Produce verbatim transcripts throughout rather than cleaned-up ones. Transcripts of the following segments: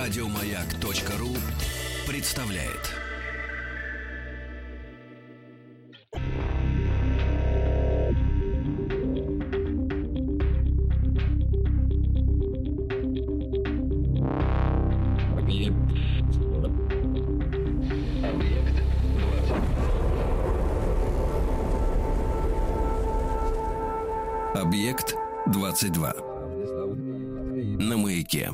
Радиомаяк.ру представляет. Объект двадцать два. На Маяке.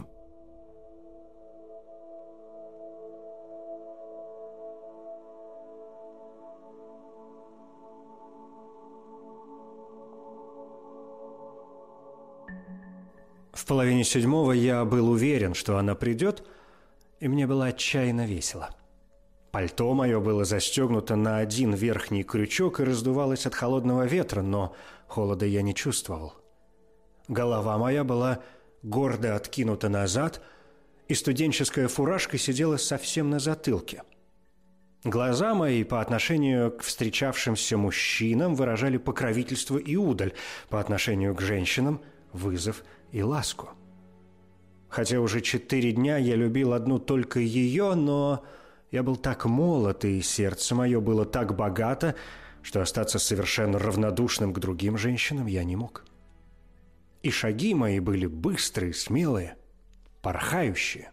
В половине седьмого я был уверен, что она придет, и мне было отчаянно весело. Пальто мое было застегнуто на один верхний крючок и раздувалось от холодного ветра, но холода я не чувствовал. Голова моя была гордо откинута назад, и студенческая фуражка сидела совсем на затылке. Глаза мои по отношению к встречавшимся мужчинам выражали покровительство и удаль, по отношению к женщинам – вызов и ласку. Хотя уже четыре дня я любил одну только ее, но я был так молод, и сердце мое было так богато, что остаться совершенно равнодушным к другим женщинам я не мог. И шаги мои были быстрые, смелые, порхающие.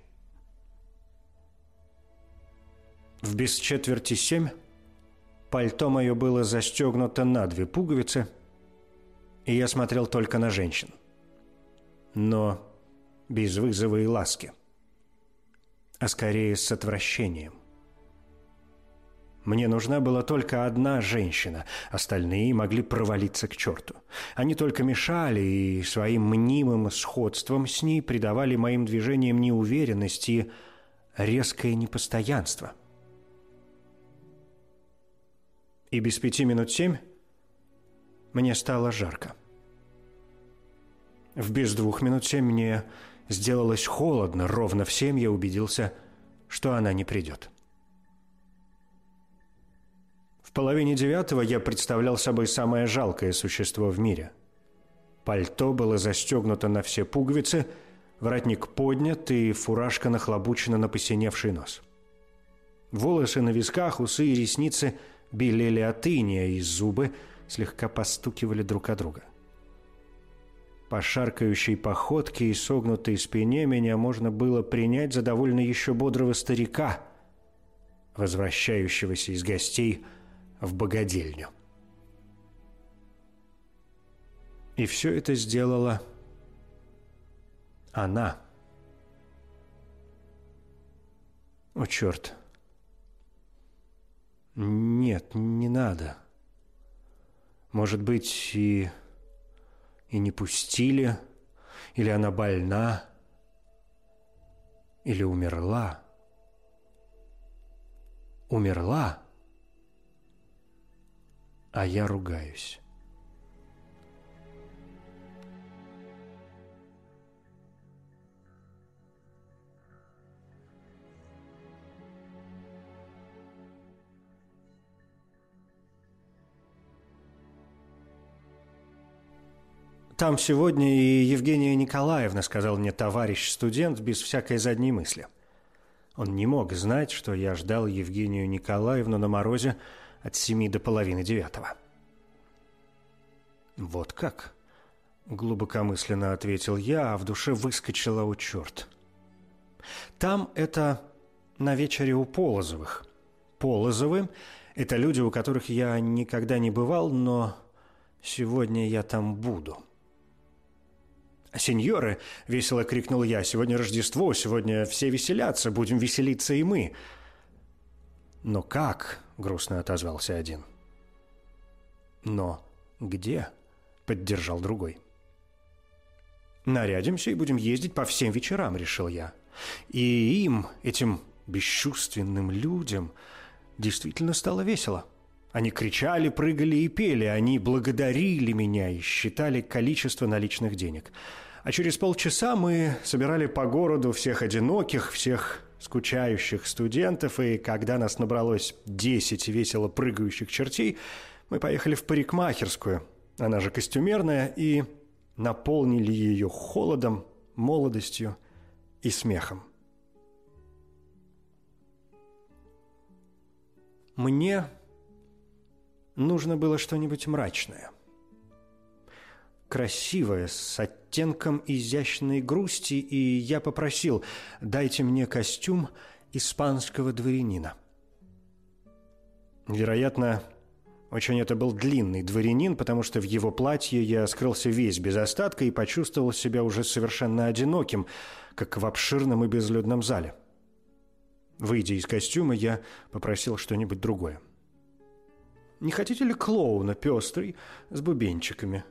В без четверти семь пальто мое было застегнуто на две пуговицы, и я смотрел только на женщин. Но без вызова и ласки, а скорее с отвращением. Мне нужна была только одна женщина, остальные могли провалиться к черту. Они только мешали и своим мнимым сходством с ней придавали моим движениям неуверенность и резкое непостоянство. И без пяти минут семь мне стало жарко. В без двух минут семь мне сделалось холодно, ровно в семь я убедился, что она не придет. В половине девятого я представлял собой самое жалкое существо в мире. Пальто было застегнуто на все пуговицы, воротник поднят и фуражка нахлобучена на посиневший нос. Волосы на висках, усы и ресницы белели от иния, и зубы слегка постукивали друг о друга. По шаркающей походке и согнутой спине меня можно было принять за довольно еще бодрого старика, возвращающегося из гостей в богадельню. И все это сделала она. О, черт! Нет, не надо. Может быть, и... и не пустили, или она больна, или умерла. Умерла, а я ругаюсь. «Там сегодня и Евгения Николаевна», — сказал мне товарищ-студент без всякой задней мысли. Он не мог знать, что я ждал Евгению Николаевну на морозе от семи до половины девятого. «Вот как?» — глубокомысленно ответил я, а в душе выскочила: «О, черт!» «Там это на вечере у Полозовых. Полозовы — это люди, у которых я никогда не бывал, но сегодня я там буду». «Сеньоры!» — весело крикнул я. «Сегодня Рождество, сегодня все веселятся, будем веселиться и мы». «Но как?» — грустно отозвался один. «Но где?» — поддержал другой. «Нарядимся и будем ездить по всем вечерам», — решил я. И им, этим бесчувственным людям, действительно стало весело. Они кричали, прыгали и пели, они благодарили меня и считали количество наличных денег. А через полчаса мы собирали по городу всех одиноких, всех скучающих студентов, и когда нас набралось десять весело прыгающих чертей, мы поехали в парикмахерскую, она же костюмерная, и наполнили ее холодом, молодостью и смехом. Мне нужно было что-нибудь мрачное, красивое, с оттенком изящной грусти, и я попросил: «Дайте мне костюм испанского дворянина». Вероятно, очень это был длинный дворянин, потому что в его платье я скрылся весь без остатка и почувствовал себя уже совершенно одиноким, как в обширном и безлюдном зале. Выйдя из костюма, я попросил что-нибудь другое. «Не хотите ли клоуна пестрый с бубенчиками?»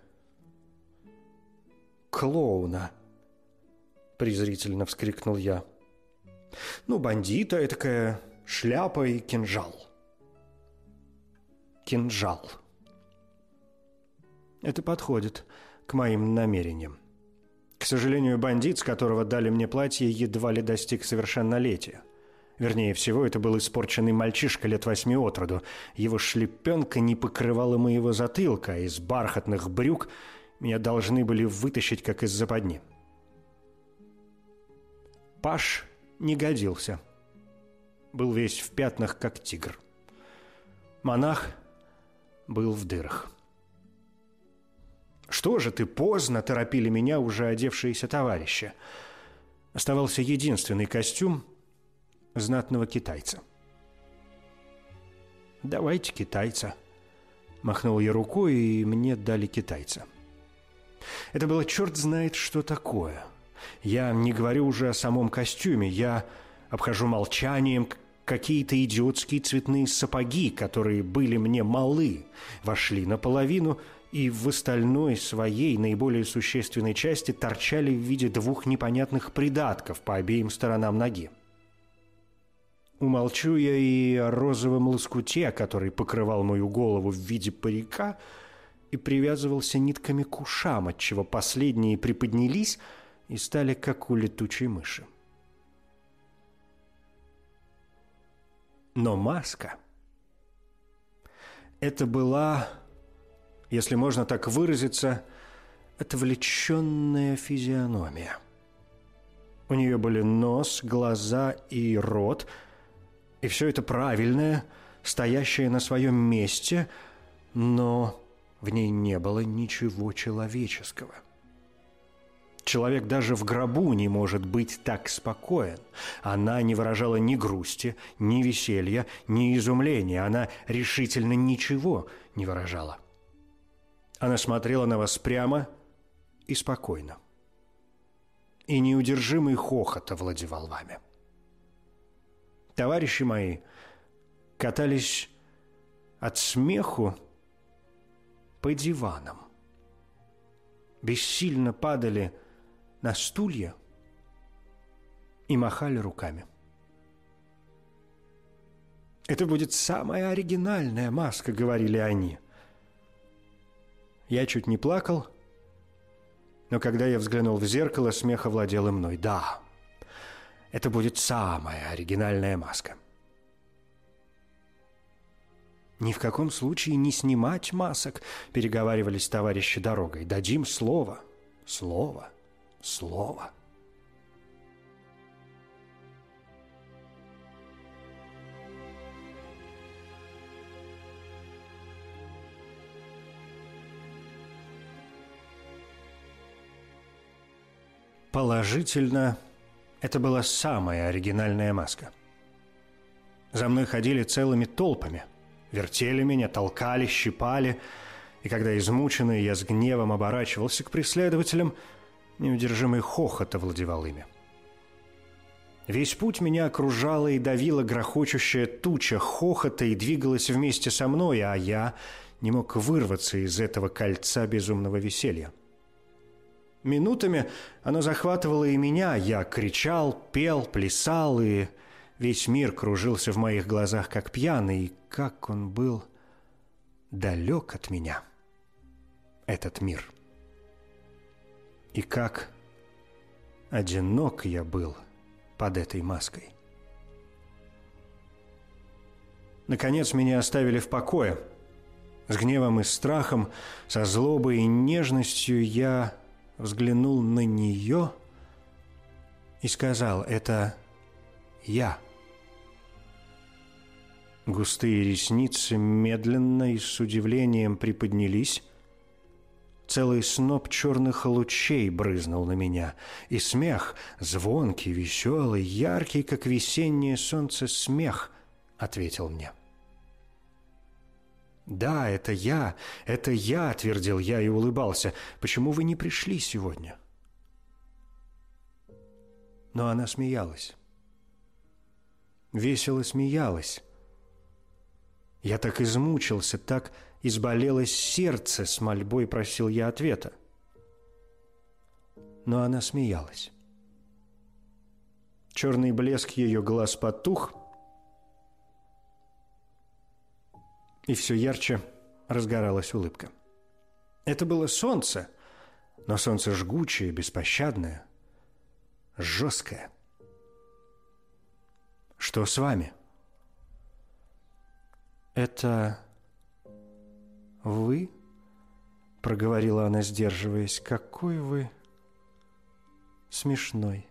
«Клоуна!» – презрительно вскрикнул я. «Ну, бандита, этакая шляпа и кинжал». «Кинжал. Это подходит к моим намерениям. К сожалению, бандит, с которого дали мне платье, едва ли достиг совершеннолетия. Вернее всего, это был испорченный мальчишка лет восьми от роду. Его шлепенка не покрывала моего затылка, а из бархатных брюк меня должны были вытащить, как из западни. Паж не годился. Был весь в пятнах, как тигр. Монах был в дырах. «Что же ты, поздно!» – торопили меня уже одевшиеся товарищи. Оставался единственный костюм знатного китайца. «Давайте китайца», – махнул я рукой, и мне дали китайца. Это было черт знает что такое. Я не говорю уже о самом костюме, я обхожу молчанием какие-то идиотские цветные сапоги, которые были мне малы, вошли наполовину и в остальной своей наиболее существенной части торчали в виде двух непонятных придатков по обеим сторонам ноги. Умолчу я и о розовом лоскуте, который покрывал мою голову в виде парика и привязывался нитками к ушам, отчего последние приподнялись и стали как у летучей мыши. Но маска – это была, если можно так выразиться, отвлеченная физиономия. У нее были нос, глаза и рот, и все это правильное, стоящее на своем месте, но в ней не было ничего человеческого. Человек даже в гробу не может быть так спокоен. Она не выражала ни грусти, ни веселья, ни изумления. Она решительно ничего не выражала. Она смотрела на вас прямо и спокойно. И неудержимый хохот овладевал вами. Товарищи мои катались от смеху по диванам, бессильно падали на стулья и махали руками. «Это будет самая оригинальная маска», — говорили они. Я чуть не плакал, но когда я взглянул в зеркало, смех овладел и мной. Да, это будет самая оригинальная маска. «Ни в каком случае не снимать масок», — переговаривались товарищи дорогой. «Дадим слово, слово, слово». Положительно, это была самая оригинальная маска. За мной ходили целыми толпами, вертели меня, толкали, щипали, и когда измученный я с гневом оборачивался к преследователям, неудержимый хохот овладевал ими. Весь путь меня окружала и давила грохочущая туча хохота и двигалась вместе со мной, а я не мог вырваться из этого кольца безумного веселья. Минутами оно захватывало и меня. Я кричал, пел, плясал, и весь мир кружился в моих глазах, как пьяный. И как он был далек от меня, этот мир. И как одинок я был под этой маской. Наконец меня оставили в покое. С гневом и страхом, со злобой и нежностью я взглянул на нее и сказал: «Это я». Густые ресницы медленно и с удивлением приподнялись. Целый сноп черных лучей брызнул на меня, и смех, звонкий, веселый, яркий, как весеннее солнце, смех, ответил мне. «Да, это я, это я», — твердил я и улыбался. «Почему вы не пришли сегодня?» Но она смеялась. Весело смеялась. Я так измучился, так изболелось сердце, с мольбой просил я ответа. Но она смеялась. Черный блеск ее глаз потух, и все ярче разгоралась улыбка. Это было солнце, но солнце жгучее, беспощадное, жесткое. «Что с вами?» «Это вы?» — проговорила она, сдерживаясь. «Какой вы смешной!»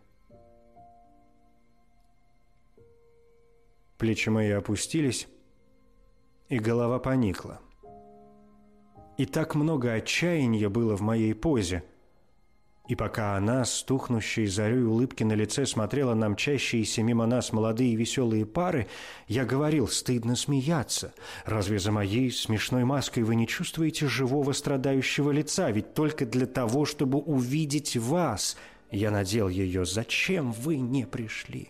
Плечи мои опустились, и голова поникла. И так много отчаяния было в моей позе. И пока она, с тухнущей зарей улыбки на лице, смотрела на мчащиеся мимо нас молодые веселые пары, я говорил: «Стыдно смеяться. Разве за моей смешной маской вы не чувствуете живого страдающего лица? Ведь только для того, чтобы увидеть вас, я надел ее. Зачем вы не пришли?»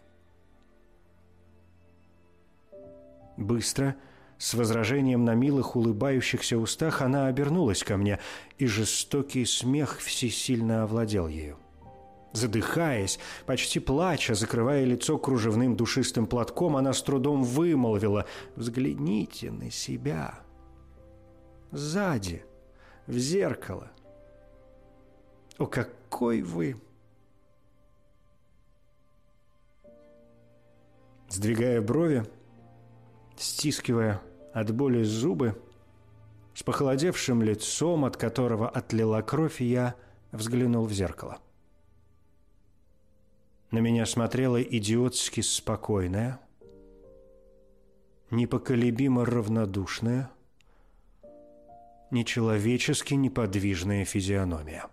Быстро, с возражением на милых улыбающихся устах, она обернулась ко мне, и жестокий смех всесильно овладел ею. Задыхаясь, почти плача, закрывая лицо кружевным душистым платком, она с трудом вымолвила: «Взгляните на себя. Сзади, в зеркало. О, какой вы!» Сдвигая брови, стискивая от боли зубы, с похолодевшим лицом, от которого отлила кровь, я взглянул в зеркало. На меня смотрела идиотски спокойная, непоколебимо равнодушная, нечеловечески неподвижная физиономия.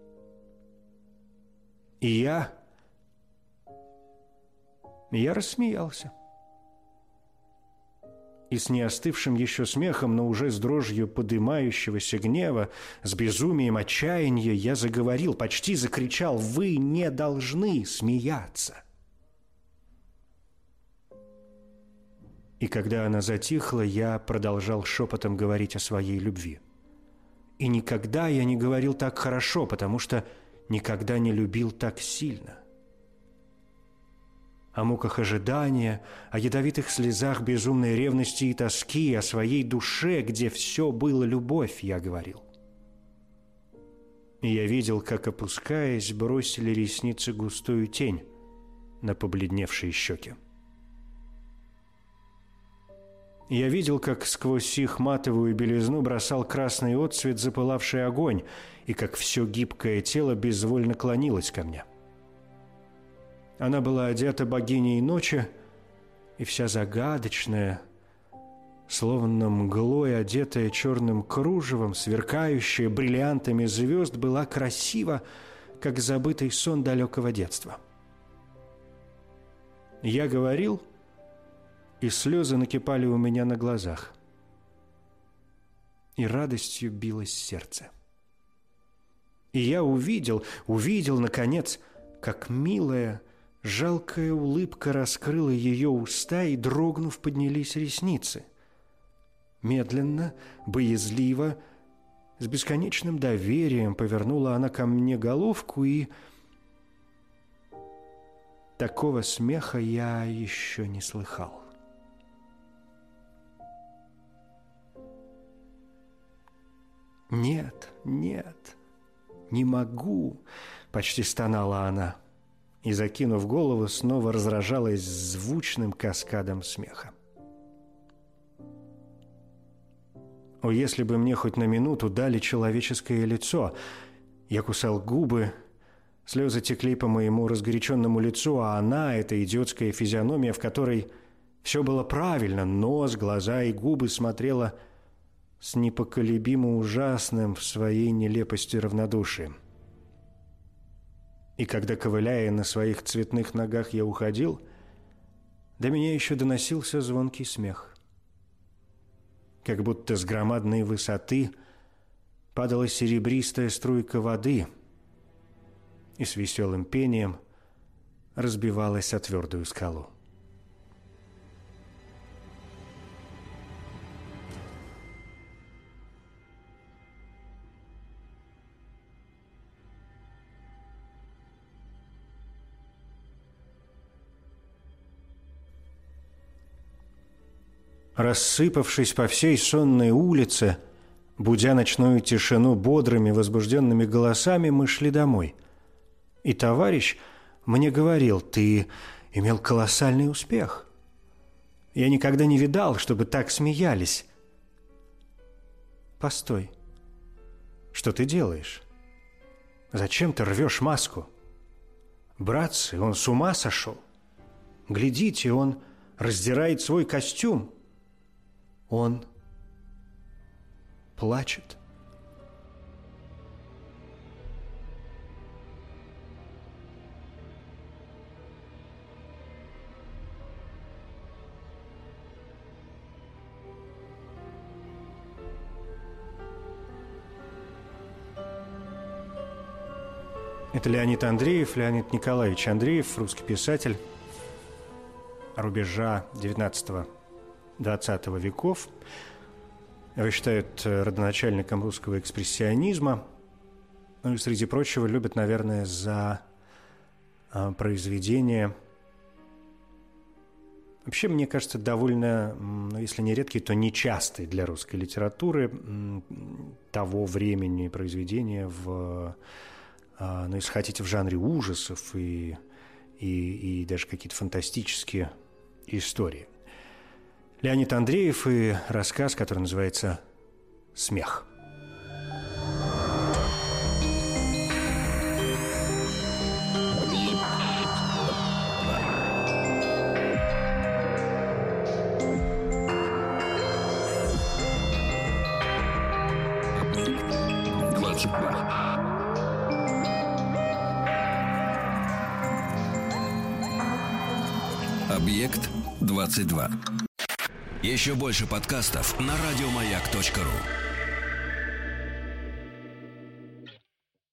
И я... я рассмеялся. И с неостывшим еще смехом, но уже с дрожью подымающегося гнева, с безумием отчаяния я заговорил, почти закричал: «Вы не должны смеяться!» И когда она затихла, я продолжал шепотом говорить о своей любви. И никогда я не говорил так хорошо, потому что никогда не любил так сильно. О муках ожидания, о ядовитых слезах безумной ревности и тоски, о своей душе, где все было любовь, я говорил. И я видел, как, опускаясь, бросили ресницы густую тень на побледневшие щеки. Я видел, как сквозь их матовую белизну бросал красный отсвет запылавший огонь, и как все гибкое тело безвольно клонилось ко мне. Она была одета богиней ночи, и вся загадочная, словно мглой одетая черным кружевом, сверкающая бриллиантами звезд, была красива, как забытый сон далекого детства. Я говорил, и слезы накипали у меня на глазах, и радостью билось сердце. И я увидел, увидел, наконец, как милая, жалкая улыбка раскрыла ее уста, и, дрогнув, поднялись ресницы. Медленно, боязливо, с бесконечным доверием повернула она ко мне головку, и такого смеха я еще не слыхал. «Нет, нет, не могу», — почти стонала она. И, закинув голову, снова разражалась звучным каскадом смеха. О, если бы мне хоть на минуту дали человеческое лицо! Я кусал губы, слезы текли по моему разгоряченному лицу, а она, эта идиотская физиономия, в которой Все было правильно, нос, глаза и губы смотрела с непоколебимо ужасным в своей нелепости равнодушием. И когда, ковыляя на своих цветных ногах, я уходил, до меня еще доносился звонкий смех. Как будто с громадной высоты падала серебристая струйка воды и с веселым пением разбивалась о твердую скалу. Рассыпавшись по всей сонной улице, будя ночную тишину бодрыми, возбужденными голосами, мы шли домой. И товарищ мне говорил: «Ты имел колоссальный успех. Я никогда не видал, чтобы так смеялись». «Постой. Что ты делаешь? Зачем ты рвешь маску? Братцы, он с ума сошел. Глядите, он раздирает свой костюм. Он плачет». Это Леонид Андреев, Леонид Николаевич Андреев, русский писатель рубежа девятнадцатого-двадцатого веков. Его считают родоначальником русского экспрессионизма. Ну и, среди прочего, любят, наверное, за произведения. Вообще, мне кажется, довольно, ну, если не редкий, то нечастый для русской литературы того времени произведения в, ну, если хотите, в жанре ужасов и, и, и даже какие-то фантастические истории. Леонид Андреев и рассказ, который называется «Смех». Объект двадцать два. Еще больше подкастов на радиомаяк точка ру.